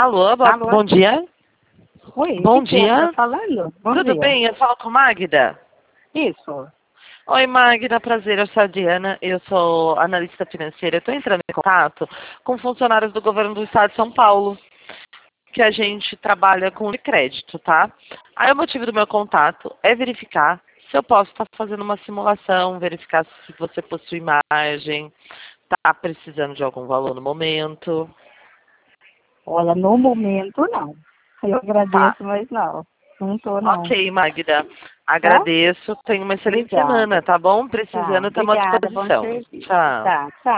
Alô, Alô? bom dia. Oi, Bom que é? dia. Tá falando? Bom Tudo dia. bem? Eu falo com Magda. Isso. Oi, Magda, prazer. Eu sou a Diana, eu sou analista financeira. Eu estou entrando em contato com funcionários do governo do estado de São Paulo, que a gente trabalha com crédito, tá? Aí o motivo do meu contato é verificar se eu posso estar fazendo uma simulação, verificar se você possui margem, está precisando de algum valor no momento. Olha, no momento não. Eu Tá. agradeço, mas não. Não tô, não. Ok, Magda. Tá? Agradeço. Tenha uma excelente Obrigada. semana, tá bom? Tá. Precisando, estamos à Obrigada. Bom disposição. serviço. Tchau. Tá. Tchau.